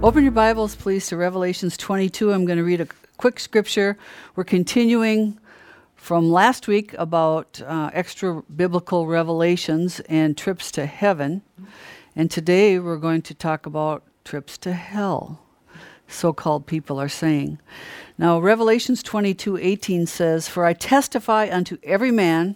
Open your Bibles, please, to Revelations 22. I'm going to read a quick scripture. We're continuing from last week about extra biblical revelations and trips to heaven. And today we're going to talk about trips to hell, so-called people are saying. Now, Revelations 22:18 says, "For I testify unto every man,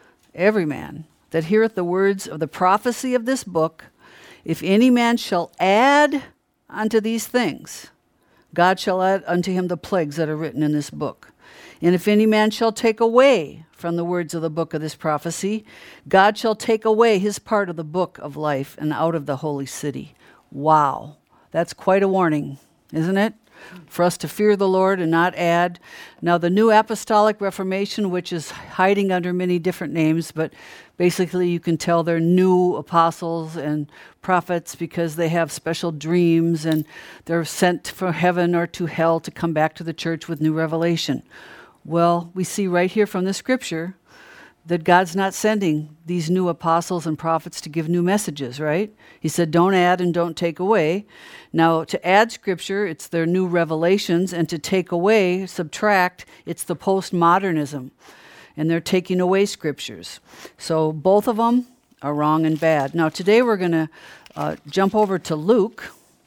that heareth the words of the prophecy of this book, if any man shall add unto these things, God shall add unto him the plagues that are written in this book. And if any man shall take away from the words of the book of this prophecy, God shall take away his part of the book of life and out of the holy city." Wow, that's quite a warning, isn't it? For us to fear the Lord and not add. Now, the New Apostolic Reformation, which is hiding under many different names, but basically you can tell they're new apostles and prophets because they have special dreams and they're sent for heaven or to hell to come back to the church with new revelation. Well, we see right here from the scripture that God's not sending these new apostles and prophets to give new messages, right? He said, don't add and don't take away. Now, to add scripture, it's their new revelations, and to take away, subtract, it's the postmodernism. And they're taking away scriptures. So both of them are wrong and bad. Now, today we're going to jump over to Luke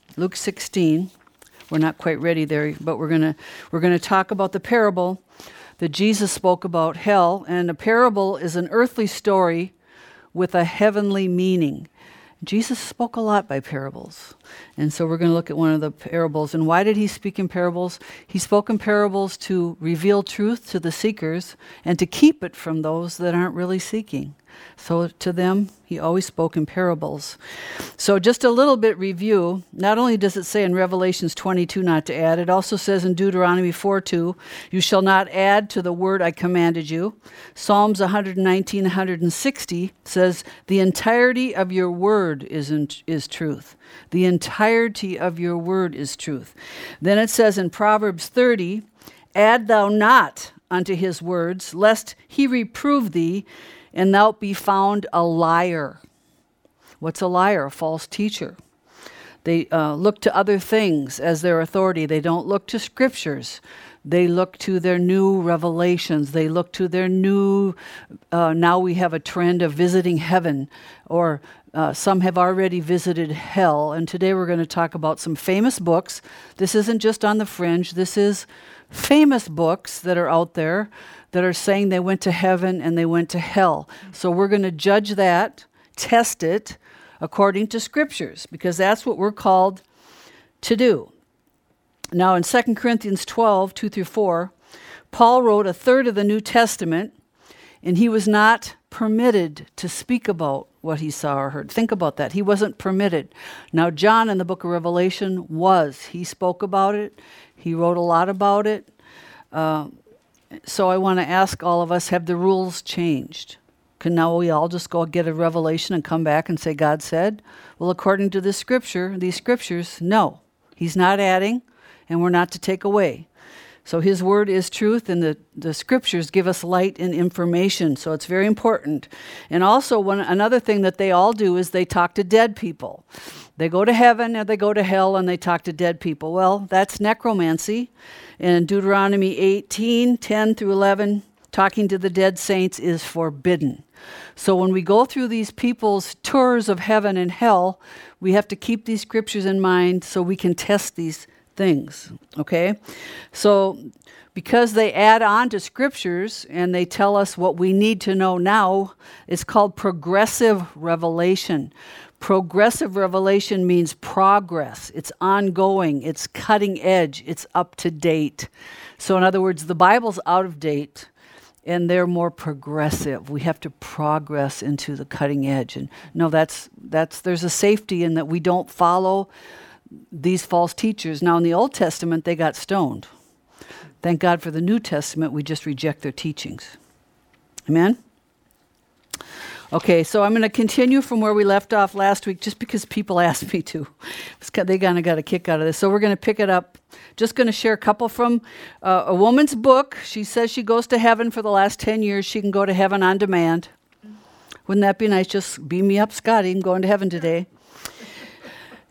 16. We're not quite ready there, but we're going to talk about the parable that Jesus spoke about hell. And a parable is an earthly story with a heavenly meaning. Jesus spoke a lot by parables. And so we're going to look at one of the parables. And why did he speak in parables? He spoke in parables to reveal truth to the seekers and to keep it from those that aren't really seeking. So to them, he always spoke in parables. So just a little bit review. Not only does it say in Revelations 22 not to add, it also says in Deuteronomy 4:2, "You shall not add to the word I commanded you." Psalms 119, 160 says, "The entirety of your word is truth." The entirety of your word is truth. Then it says in Proverbs 30, "Add thou not unto his words, lest he reprove thee, and thou be found a liar." What's a liar? A false teacher. They look to other things as their authority. They don't look to scriptures. They look to their new revelations. They look to their new, now we have a trend of visiting heaven, or some have already visited hell. And today we're going to talk about some famous books. This isn't just on the fringe. This is famous books that are out there that are saying they went to heaven and they went to hell. So we're going to judge that, test it according to scriptures, because that's what we're called to do. Now in 2 Corinthians 12, 2-4, Paul wrote a third of the New Testament, and he was not permitted to speak about what he saw or heard. Think about that. He wasn't permitted. Now John in the book of Revelation was. He spoke about it. He wrote a lot about it. So I want to ask all of us, have the rules changed? Can now we all just go get a revelation and come back and say God said? Well, according to this scripture, these scriptures, no. He's not adding, and we're not to take away. So his word is truth, and the scriptures give us light and information, so it's very important. And also, another thing that they all do is they talk to dead people. They go to heaven, or they go to hell, and they talk to dead people. Well, that's necromancy. In Deuteronomy 18, 10-11, talking to the dead saints is forbidden. So when we go through these people's tours of heaven and hell, we have to keep these scriptures in mind so we can test these things, okay? So because they add on to scriptures and they tell us what we need to know now, it's called progressive revelation. Progressive revelation means progress. It's ongoing. It's cutting edge. It's up to date. So in other words, the Bible's out of date and they're more progressive. We have to progress into the cutting edge. And no, there's a safety in that we don't follow these false teachers. Now in the Old Testament, they got stoned. Thank God for the New Testament, we just reject their teachings. Amen? Okay, so I'm going to continue from where we left off last week just because people asked me to. They kind of got a kick out of this. So we're going to pick it up. Just going to share a couple from a woman's book. She says she goes to heaven for the last 10 years. She can go to heaven on demand. Wouldn't that be nice? Just beam me up, Scotty. I'm going to heaven today.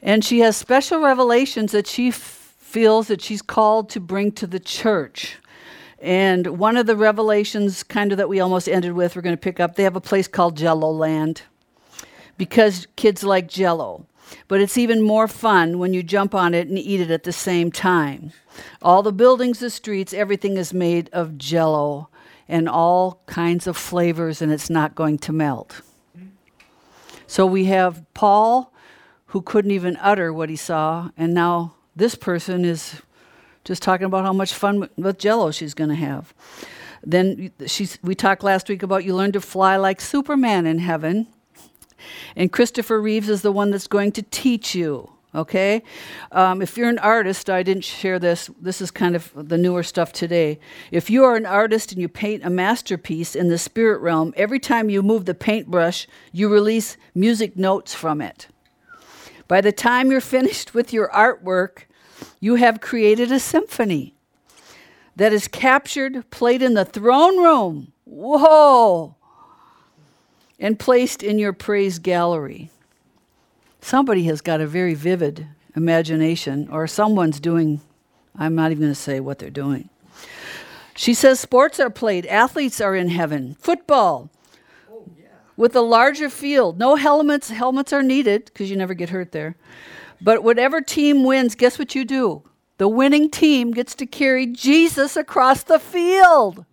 And she has special revelations that she feels that she's called to bring to the church. And one of the revelations kind of that we almost ended with, we're going to pick up, they have a place called Jello Land because kids like Jello. But it's even more fun when you jump on it and eat it at the same time. All the buildings, the streets, everything is made of Jello and all kinds of flavors, and it's not going to melt. So we have Paul, who couldn't even utter what he saw, and now this person is just talking about how much fun with Jello she's going to have. Then we talked last week about you learn to fly like Superman in heaven. And Christopher Reeves is the one that's going to teach you, okay? If you're an artist, I didn't share this. This is kind of the newer stuff today. If you are an artist and you paint a masterpiece in the spirit realm, every time you move the paintbrush, you release music notes from it. By the time you're finished with your artwork, you have created a symphony that is captured, played in the throne room. Whoa! And placed in your praise gallery. Somebody has got a very vivid imagination, or someone's doing, I'm not even going to say what they're doing. She says sports are played, athletes are in heaven. Football, with a larger field. No helmets are needed, because you never get hurt there. But whatever team wins, guess what you do? The winning team gets to carry Jesus across the field.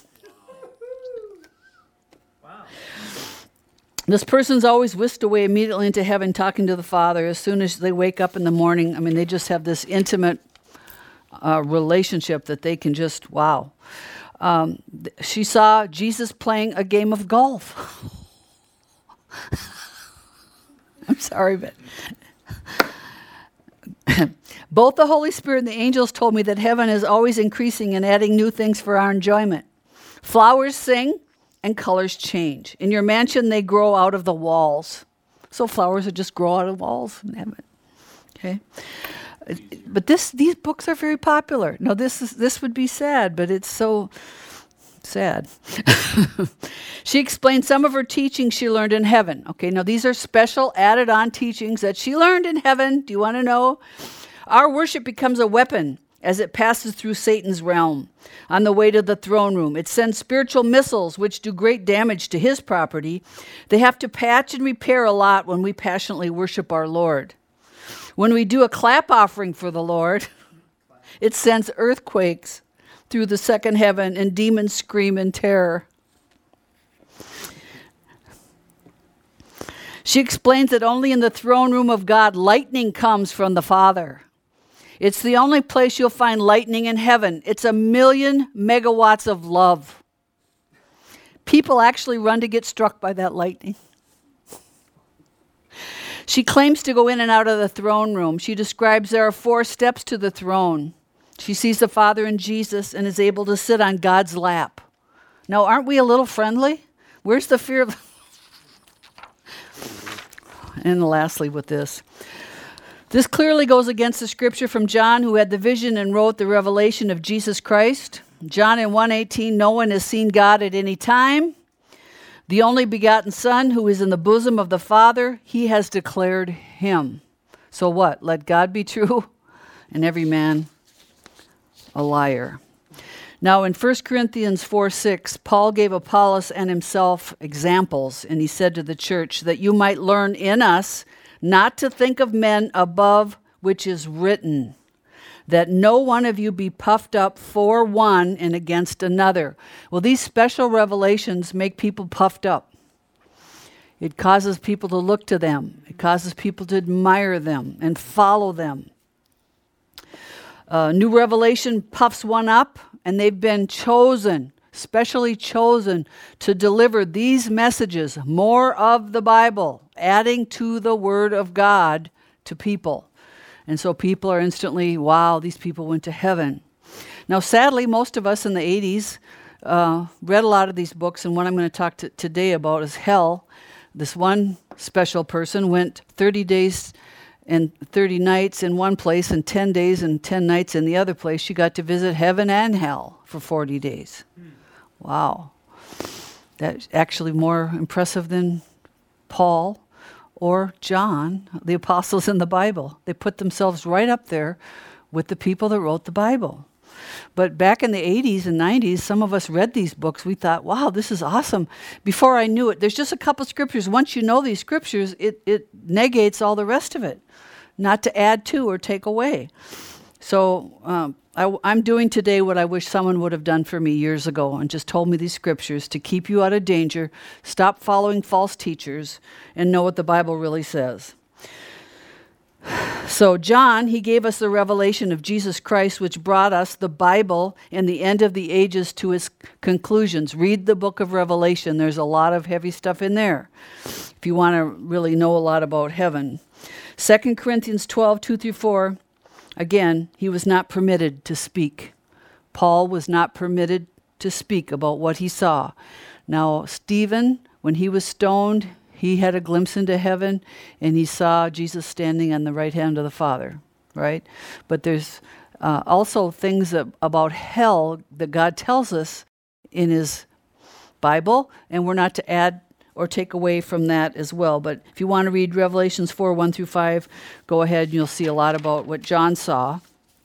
This person's always whisked away immediately into heaven talking to the Father as soon as they wake up in the morning. I mean, they just have this intimate relationship that they can just, wow. She saw Jesus playing a game of golf. I'm sorry, but both the Holy Spirit and the angels told me that heaven is always increasing and adding new things for our enjoyment. Flowers sing and colors change. In your mansion, they grow out of the walls. So flowers would just grow out of walls in heaven. Okay? But these books are very popular. No, this would be sad, but it's so sad. She explained some of her teachings she learned in heaven. Okay, now these are special added-on teachings that she learned in heaven. Do you want to know? Our worship becomes a weapon as it passes through Satan's realm on the way to the throne room. It sends spiritual missiles which do great damage to his property. They have to patch and repair a lot when we passionately worship our Lord. When we do a clap offering for the Lord, it sends earthquakes through the second heaven and demons scream in terror. She explains that only in the throne room of God, lightning comes from the Father. It's the only place you'll find lightning in heaven. It's 1,000,000 megawatts of love. People actually run to get struck by that lightning. She claims to go in and out of the throne room. She describes there are 4 steps to the throne. She sees the Father and Jesus and is able to sit on God's lap. Now, aren't we a little friendly? Where's the fear of... And lastly with this. This clearly goes against the scripture from John, who had the vision and wrote the revelation of Jesus Christ. John in 1:18, no one has seen God at any time. The only begotten Son, who is in the bosom of the Father, he has declared him. So what? Let God be true and every man a liar. Now in 1 Corinthians 4:6, Paul gave Apollos and himself examples, and he said to the church that you might learn in us not to think of men above which is written, that no one of you be puffed up for one and against another. Well, these special revelations make people puffed up. It causes people to look to them. It causes people to admire them and follow them. New revelation puffs one up, and they've been chosen, specially chosen, to deliver these messages, more of the Bible, adding to the Word of God to people. And so people are instantly, wow, these people went to heaven. Now, sadly, most of us in the 80s read a lot of these books, and what I'm going to talk today about is hell. This one special person went 30 days and 30 nights in one place and 10 days and 10 nights in the other place. She got to visit heaven and hell for 40 days. Wow. That's actually more impressive than Paul or John, the apostles in the Bible. They put themselves right up there with the people that wrote the Bible. But back in the 80s and 90s, some of us read these books. We thought, wow, this is awesome. Before I knew it, there's just a couple scriptures. Once you know these scriptures, it negates all the rest of it, not to add to or take away. So I'm doing today what I wish someone would have done for me years ago and just told me these scriptures to keep you out of danger, stop following false teachers, and know what the Bible really says. So John, he gave us the revelation of Jesus Christ, which brought us the Bible and the end of the ages to its conclusions. Read the book of Revelation. There's a lot of heavy stuff in there if you want to really know a lot about heaven. 2 Corinthians 12, 2-4, again, he was not permitted to speak. Paul was not permitted to speak about what he saw. Now, Stephen, when he was stoned, he had a glimpse into heaven, and he saw Jesus standing on the right hand of the Father, right? But there's also things about hell that God tells us in his Bible, and we're not to add or take away from that as well. But if you want to read Revelations 4, 1-5, go ahead, and you'll see a lot about what John saw.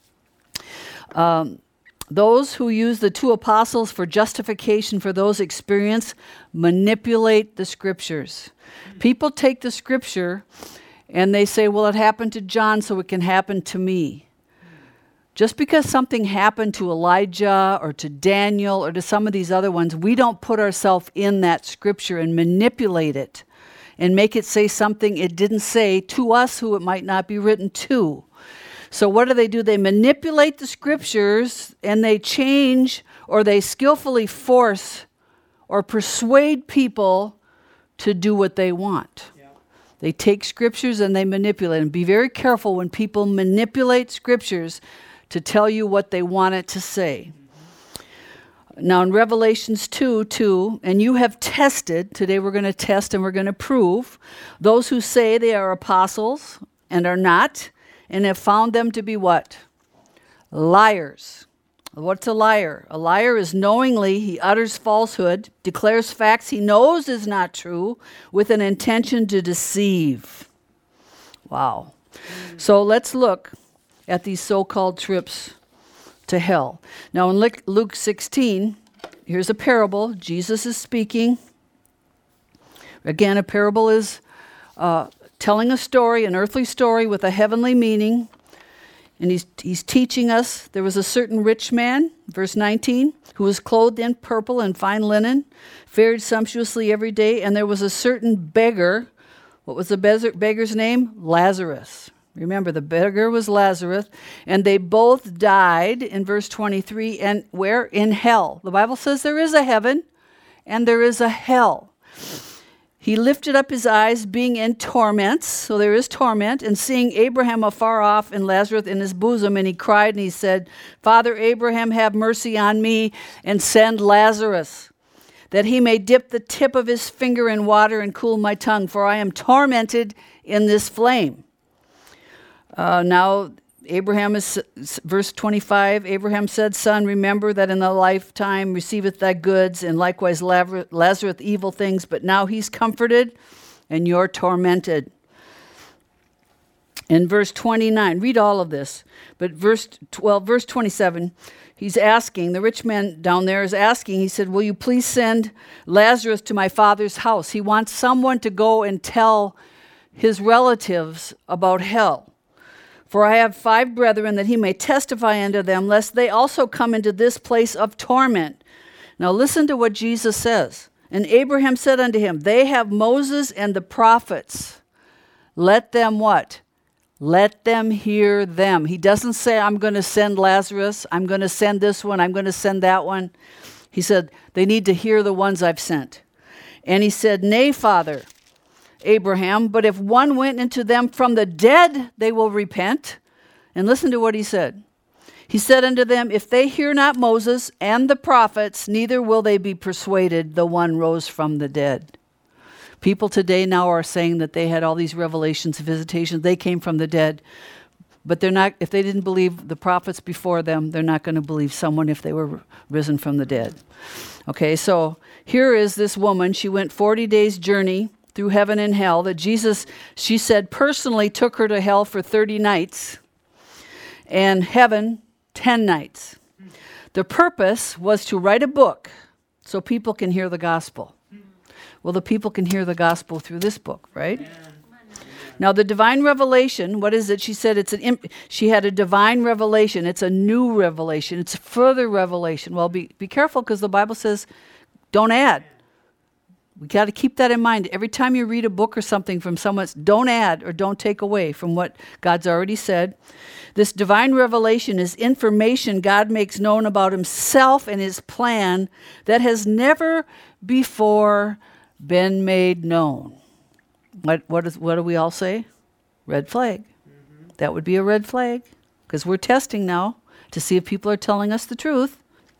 Those who use the two apostles for justification for those experience manipulate the scriptures. People take the scripture and they say, well, it happened to John, so it can happen to me. Just because something happened to Elijah or to Daniel or to some of these other ones, we don't put ourselves in that scripture and manipulate it and make it say something it didn't say to us who it might not be written to. So what do? They manipulate the scriptures and they change or they skillfully force or persuade people to do what they want. Yeah. They take scriptures and they manipulate them. Be very careful when people manipulate scriptures to tell you what they want it to say. Mm-hmm. Now in Revelations 2, and you have tested, today we're going to test and we're going to prove, those who say they are apostles and are not, and have found them to be what? Liars. What's a liar? A liar is knowingly, he utters falsehood, declares facts he knows is not true, with an intention to deceive. Wow. So let's look at these so-called trips to hell. Now in Luke 16, here's a parable. Jesus is speaking. Again, a parable is telling a story, an earthly story with a heavenly meaning. And he's teaching us, there was a certain rich man, verse 19, who was clothed in purple and fine linen, fared sumptuously every day, and there was a certain beggar. What was the beggar's name? Lazarus. Remember, the beggar was Lazarus, and they both died in verse 23, and where? In hell. The Bible says there is a heaven and there is a hell. He lifted up his eyes, being in torments, so there is torment, and seeing Abraham afar off and Lazarus in his bosom, and he cried and he said, Father Abraham, have mercy on me and send Lazarus, that he may dip the tip of his finger in water and cool my tongue, for I am tormented in this flame. Now, Abraham is, verse 25, Abraham said, Son, remember that in thy lifetime receiveth thy goods, and likewise Lazarus evil things, but now he's comforted, and you're tormented. In verse 29, read all of this, but verse 27, he's asking, the rich man down there is asking, he said, will you please send Lazarus to my father's house? He wants someone to go and tell his relatives about hell. For I have 5 brethren, that he may testify unto them, lest they also come into this place of torment. Now listen to what Jesus says. And Abraham said unto him, they have Moses and the prophets. Let them what? Let them hear them. He doesn't say, I'm going to send Lazarus. I'm going to send this one. I'm going to send that one. He said, they need to hear the ones I've sent. And he said, Nay, Father Abraham, but if one went into them from the dead, they will repent. And listen to what he said. He said unto them, if they hear not Moses and the prophets, neither will they be persuaded, the one rose from the dead. People today now are saying that they had all these revelations, visitations, they came from the dead. But they're not, if they didn't believe the prophets before them, they're not going to believe someone if they were risen from the dead. Okay, so here is this woman. She went 40 days' journey through heaven and hell, that Jesus, she said, personally took her to hell for 30 nights and heaven 10 nights. The purpose was to write a book so people can hear the gospel. Well, the people can hear the gospel through this book, right? Now, the divine revelation, what is it? She said she had a divine revelation. It's a new revelation. It's a further revelation. Well, be careful, because the Bible says don't add. We got to keep that in mind. Every time you read a book or something from someone, don't add or don't take away from what God's already said. This divine revelation is information God makes known about himself and his plan that has never before been made known. What do we all say? Red flag. Mm-hmm. That would be a red flag, because we're testing now to see if people are telling us the truth.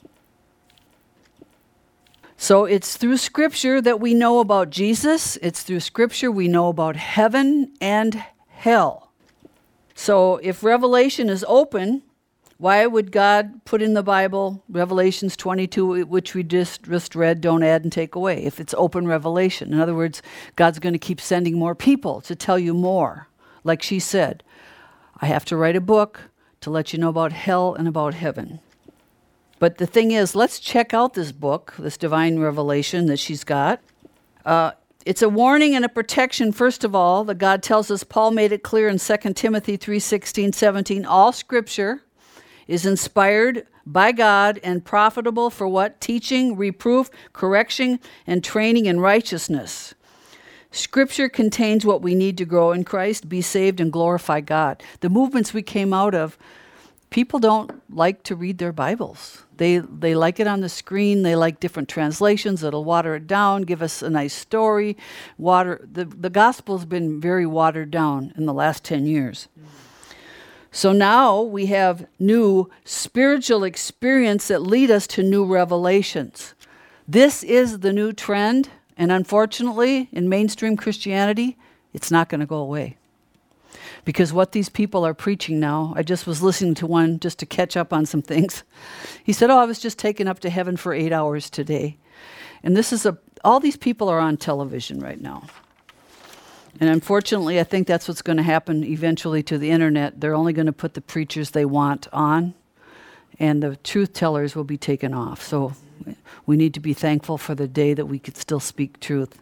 So it's through Scripture that we know about Jesus. It's through Scripture we know about heaven and hell. So if Revelation is open, why would God put in the Bible Revelations 22, which we just read, don't add and take away, if it's open revelation? In other words, God's going to keep sending more people to tell you more. Like she said, I have to write a book to let you know about hell and about heaven. But the thing is, let's check out this book, this divine revelation that she's got. It's a warning and a protection, first of all, that God tells us. Paul made it clear in 2 Timothy 3:16, 17, all Scripture is inspired by God and profitable for what? Teaching, reproof, correction, and training in righteousness. Scripture contains what we need to grow in Christ, be saved, and glorify God. The movements we came out of, people don't like to read their Bibles. They like it on the screen. They like different translations that'll water it down, give us a nice story. The gospel's been very watered down in the last 10 years. So now we have new spiritual experience that lead us to new revelations. This is the new trend, and unfortunately, in mainstream Christianity, it's not going to go away. Because what these people are preaching now, I just was listening to one just to catch up on some things. He said, I was just taken up to heaven for 8 hours today. And all these people are on television right now. And unfortunately, I think that's what's going to happen eventually to the internet. They're only going to put the preachers they want on, and the truth tellers will be taken off. So we need to be thankful for the day that we could still speak truth.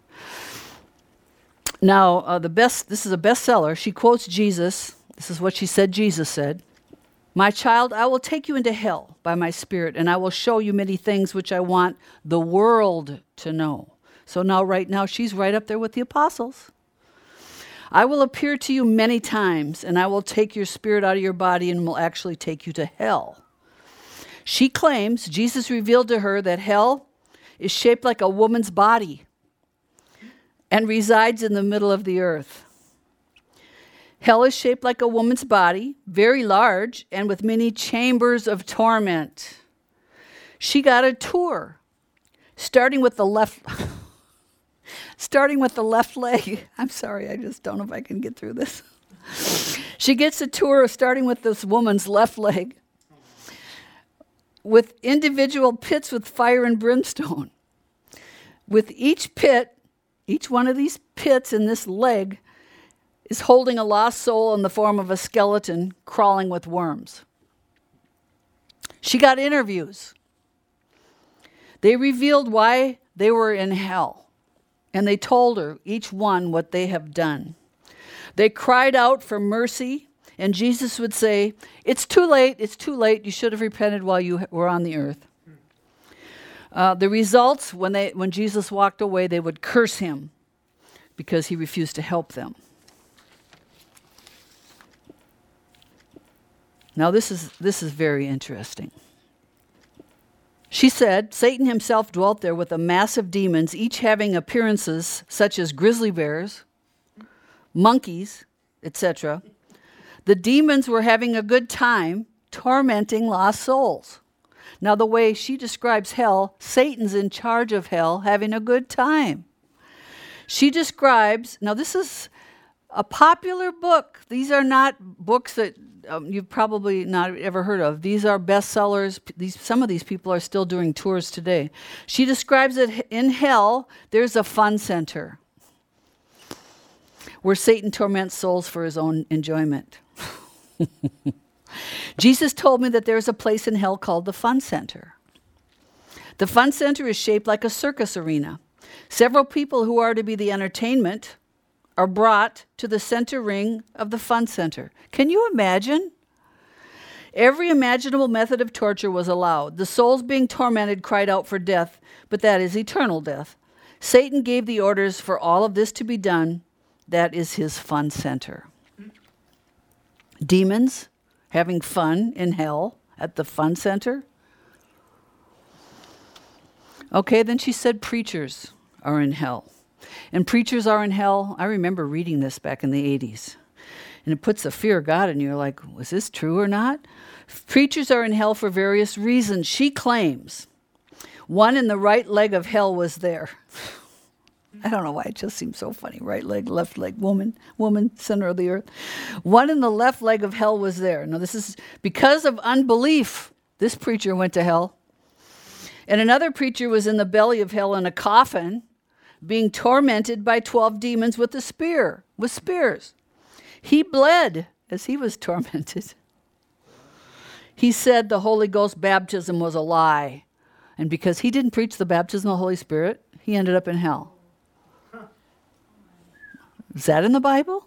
Now, this is a bestseller. She quotes Jesus. This is what she said Jesus said. My child, I will take you into hell by my Spirit, and I will show you many things which I want the world to know. So now, right now, she's right up there with the apostles. I will appear to you many times, and I will take your spirit out of your body and will actually take you to hell. She claims Jesus revealed to her that hell is shaped like a woman's body and resides in the middle of the earth. Hell is shaped like a woman's body, very large, and with many chambers of torment. She got a tour, starting with the left leg. I'm sorry, I just don't know if I can get through this. She gets a tour starting with this woman's left leg, with individual pits with fire and brimstone. With each one of these pits in this leg is holding a lost soul in the form of a skeleton crawling with worms. She got interviews. They revealed why they were in hell, and they told her, each one, what they have done. They cried out for mercy, and Jesus would say, it's too late, you should have repented while you were on the earth. The results, when Jesus walked away, they would curse him because he refused to help them. Now this is very interesting. She said, Satan himself dwelt there with a mass of demons, each having appearances such as grizzly bears, monkeys, etc. The demons were having a good time tormenting lost souls. Now, the way she describes hell, Satan's in charge of hell, having a good time. She describes, now this is a popular book. These are not books that you've probably not ever heard of. These are bestsellers. Some of these people are still doing tours today. She describes it in hell, there's a fun center. where Satan torments souls for his own enjoyment. Jesus told me that there's a place in hell called the Fun Center. The Fun Center is shaped like a circus arena. Several people who are to be the entertainment are brought to the center ring of the Fun Center. Can you imagine? Every imaginable method of torture was allowed. The souls being tormented cried out for death, but that is eternal death. Satan gave the orders for all of this to be done. That is his Fun Center. Demons having fun in hell at the Fun Center. Okay, then she said preachers are in hell. And preachers are in hell. I remember reading this back in the 80s. And it puts the fear of God in you. You're like, was this true or not? Preachers are in hell for various reasons. She claims one in the right leg of hell was there. I don't know why it just seems so funny. Right leg, left leg, woman, center of the earth. One in the left leg of hell was there. Now this is because of unbelief. This preacher went to hell. And another preacher was in the belly of hell in a coffin, being tormented by 12 demons with spears. He bled as he was tormented. He said the Holy Ghost baptism was a lie. And because he didn't preach the baptism of the Holy Spirit, he ended up in hell. Is that in the Bible?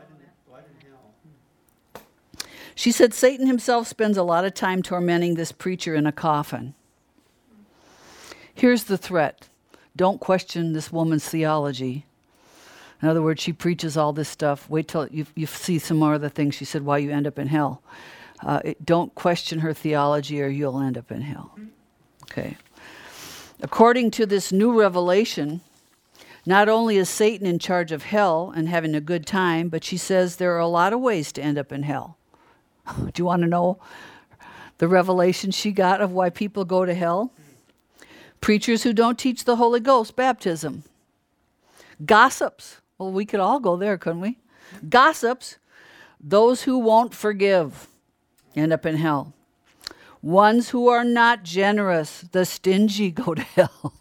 She said Satan himself spends a lot of time tormenting this preacher in a coffin. Here's the threat. Don't question this woman's theology. In other words, she preaches all this stuff. Wait till you see some more of the things she said why you end up in hell. Don't question her theology or you'll end up in hell. Okay. According to this new revelation, not only is Satan in charge of hell and having a good time, but she says there are a lot of ways to end up in hell. Do you want to know the revelation she got of why people go to hell? Preachers who don't teach the Holy Ghost baptism. Gossips. Well, we could all go there, couldn't we? Gossips. Those who won't forgive end up in hell. Ones who are not generous, the stingy, go to hell.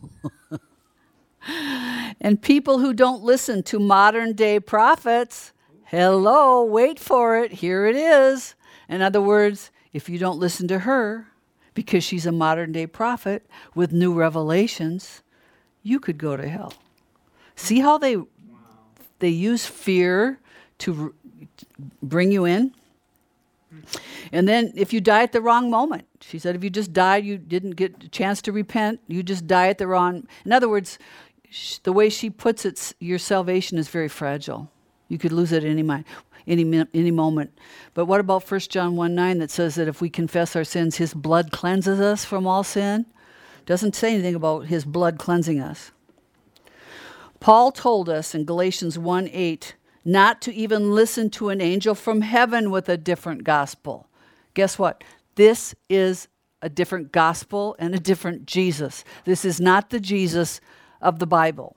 And people who don't listen to modern day prophets, hello, wait for it, here it is. In other words, if you don't listen to her, because she's a modern day prophet with new revelations, you could go to hell. See how they use fear to bring you in? And then if you die at the wrong moment, she said if you just died, you didn't get a chance to repent, you just die at the wrong... In other words, the way she puts it, your salvation is very fragile. You could lose it any moment. But what about 1 John 1:9 that says that if we confess our sins, his blood cleanses us from all sin? Doesn't say anything about his blood cleansing us. Paul told us in Galatians 1:8 not to even listen to an angel from heaven with a different gospel. Guess what? This is a different gospel and a different Jesus. This is not the Jesus of the Bible.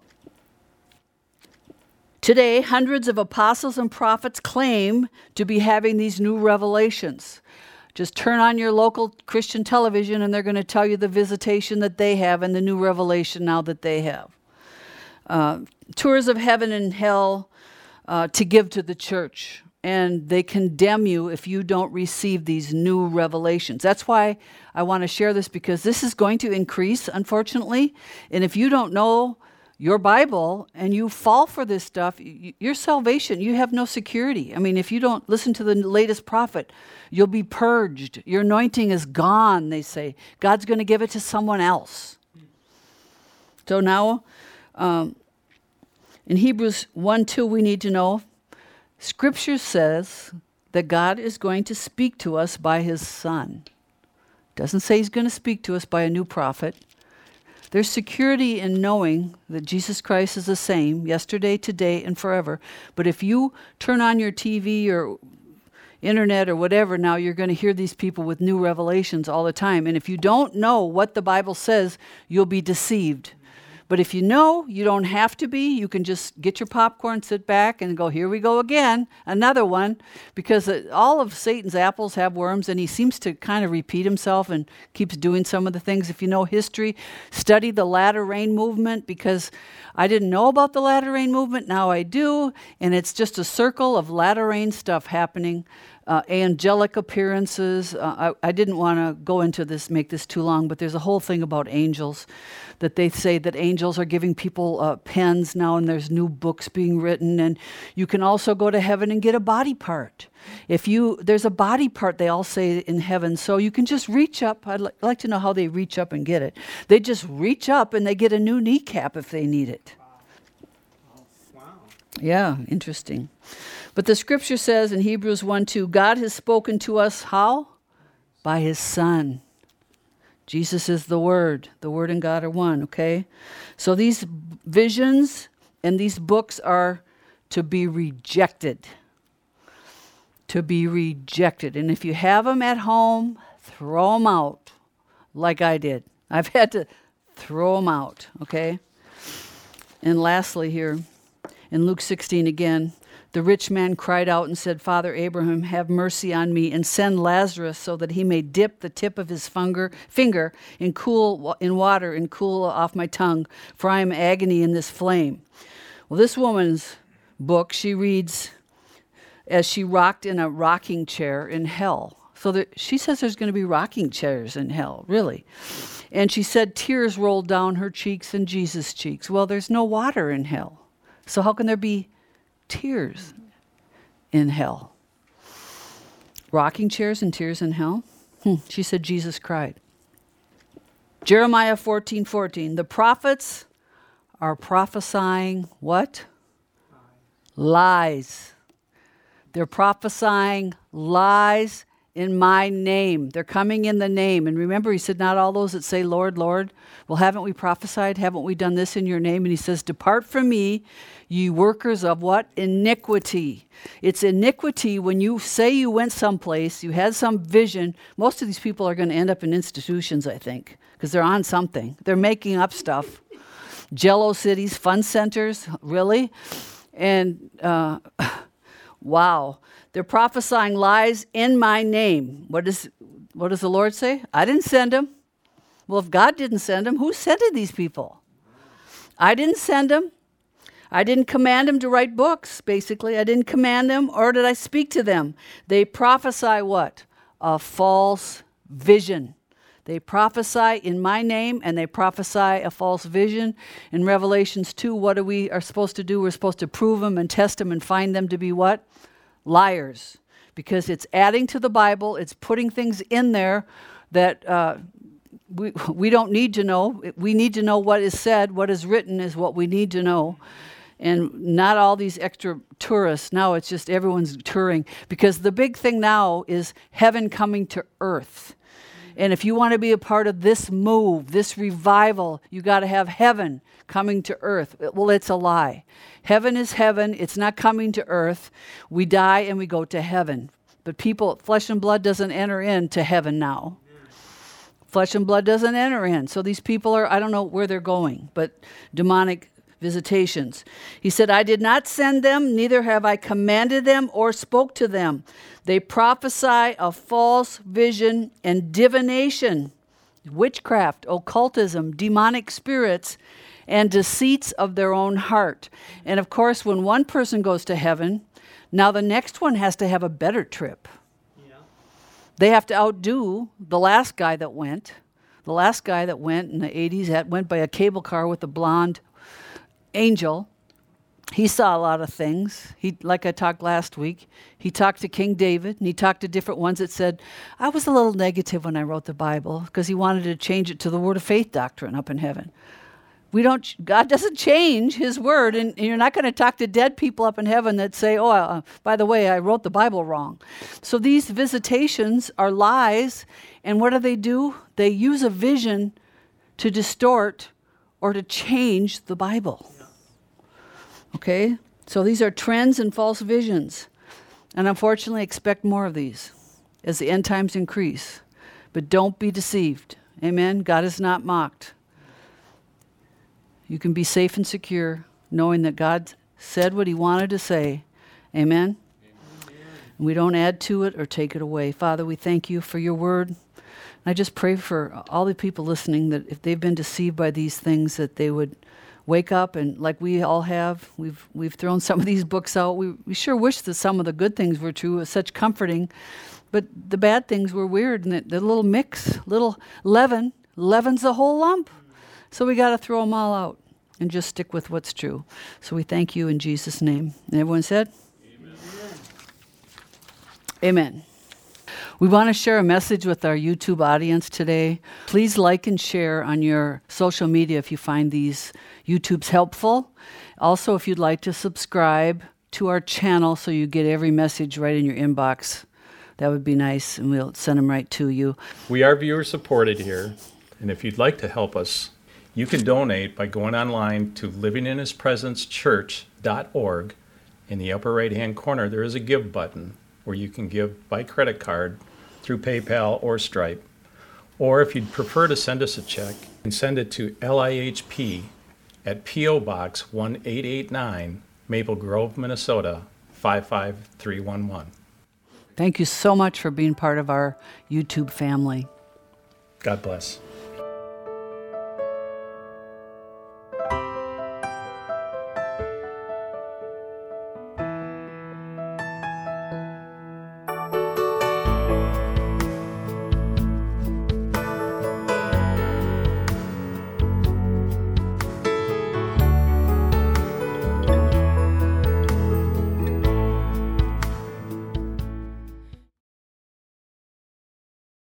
Today, hundreds of apostles and prophets claim to be having these new revelations. Just turn on your local Christian television and they're going to tell you the visitation that they have and the new revelation now that they have. Tours of heaven and hell to give to the church. And they condemn you if you don't receive these new revelations. That's why I want to share this, because this is going to increase, unfortunately. And if you don't know your Bible and you fall for this stuff, your salvation, you have no security. I mean, if you don't listen to the latest prophet, you'll be purged. Your anointing is gone, they say. God's going to give it to someone else. So now, in Hebrews 1:2, we need to know, Scripture says that God is going to speak to us by his Son. Doesn't say he's going to speak to us by a new prophet. There's security in knowing that Jesus Christ is the same yesterday, today, and forever. But if you turn on your TV or internet or whatever, now you're going to hear these people with new revelations all the time. And if you don't know what the Bible says, you'll be deceived. But if you know, you don't have to be. You can just get your popcorn, sit back, and go, here we go again, another one. Because all of Satan's apples have worms, and he seems to kind of repeat himself and keeps doing some of the things. If you know history, study the latter rain movement, because I didn't know about the latter rain movement. Now I do. And it's just a circle of latter rain stuff happening. Angelic appearances. I didn't want to go into this, make this too long, but there's a whole thing about angels, that they say that angels are giving people pens now, and there's new books being written, and you can also go to heaven and get a body part. There's a body part, they all say, in heaven, so you can just reach up. I'd like to know how they reach up and get it. They just reach up and they get a new kneecap if they need it. Wow. Yeah, interesting. But the scripture says in Hebrews 1:2, God has spoken to us how? By his Son. Jesus is the Word. The Word and God are one, okay? So these visions and these books are to be rejected. To be rejected. And if you have them at home, throw them out like I did. I've had to throw them out, okay? And lastly here, in Luke 16 again, the rich man cried out and said, Father Abraham, have mercy on me and send Lazarus so that he may dip the tip of his finger in water and cool off my tongue, for I am agony in this flame. Well, this woman's book, she reads as she rocked in a rocking chair in hell. So she says there's going to be rocking chairs in hell, really. And she said tears rolled down her cheeks and Jesus' cheeks. Well, there's no water in hell. So how can there be tears in hell? Rocking chairs and tears in hell? She said Jesus cried. Jeremiah 14:14. The prophets are prophesying what? Lies. They're prophesying lies in my name. They're coming in the name. And remember, he said, not all those that say, Lord, Lord. Well, haven't we prophesied? Haven't we done this in your name? And he says, depart from me, ye workers of what? Iniquity. It's iniquity when you say you went someplace, you had some vision. Most of these people are going to end up in institutions, I think, because they're on something. They're making up stuff. Jello cities, fun centers, really? And wow. They're prophesying lies in my name. What does the Lord say? I didn't send them. Well, if God didn't send them, who sent these people? I didn't send them. I didn't command them to write books, basically. I didn't command them, or did I speak to them? They prophesy what? A false vision. They prophesy in my name, and they prophesy a false vision. In Revelations 2, what we are supposed to do? We're supposed to prove them and test them and find them to be what? Liars. Because it's adding to the Bible. It's putting things in there that we don't need to know. We need to know what is said. What is written is what we need to know. And not all these extra tourists. Now it's just everyone's touring. Because the big thing now is heaven coming to earth. And if you want to be a part of this move, this revival, you got to have heaven coming to earth. Well, it's a lie. Heaven is heaven. It's not coming to earth. We die and we go to heaven. But people, flesh and blood doesn't enter into heaven now. Flesh and blood doesn't enter in. So these people are, I don't know where they're going, but demonic visitations. He said, I did not send them, neither have I commanded them or spoke to them. They prophesy a false vision and divination, witchcraft, occultism, demonic spirits, and deceits of their own heart. And of course, when one person goes to heaven, now the next one has to have a better trip. Yeah. They have to outdo the last guy that went. The last guy that went in the 80s went by a cable car with a blonde angel. He saw a lot of things. Like I talked last week, he talked to King David, and he talked to different ones that said, I was a little negative when I wrote the Bible because he wanted to change it to the Word of Faith doctrine up in heaven. God doesn't change his word, and you're not going to talk to dead people up in heaven that say, by the way, I wrote the Bible wrong. So these visitations are lies, and what do? They use a vision to distort or to change the Bible. Okay? So these are trends and false visions. And unfortunately, expect more of these as the end times increase. But don't be deceived. Amen? God is not mocked. You can be safe and secure knowing that God said what he wanted to say. Amen? And we don't add to it or take it away. Father, we thank you for your word. I just pray for all the people listening that if they've been deceived by these things, that they would wake up, and like we all have, we've thrown some of these books out. We sure wish that some of the good things were true. It was such comforting. But the bad things were weird, and the little mix, little leavens the whole lump. So we got to throw them all out and just stick with what's true. So we thank you in Jesus' name. And everyone said? Amen. We want to share a message with our YouTube audience today. Please like and share on your social media if you find these YouTubes helpful. Also, if you'd like to subscribe to our channel so you get every message right in your inbox, that would be nice, and we'll send them right to you. We are viewer supported here, and if you'd like to help us, you can donate by going online to livinginhispresencechurch.org. In the upper right-hand corner, there is a Give button where you can give by credit card, through PayPal or Stripe. Or if you'd prefer to send us a check, you can send it to LIHP at P.O. Box 1889, Maple Grove, Minnesota 55311. Thank you so much for being part of our YouTube family. God bless.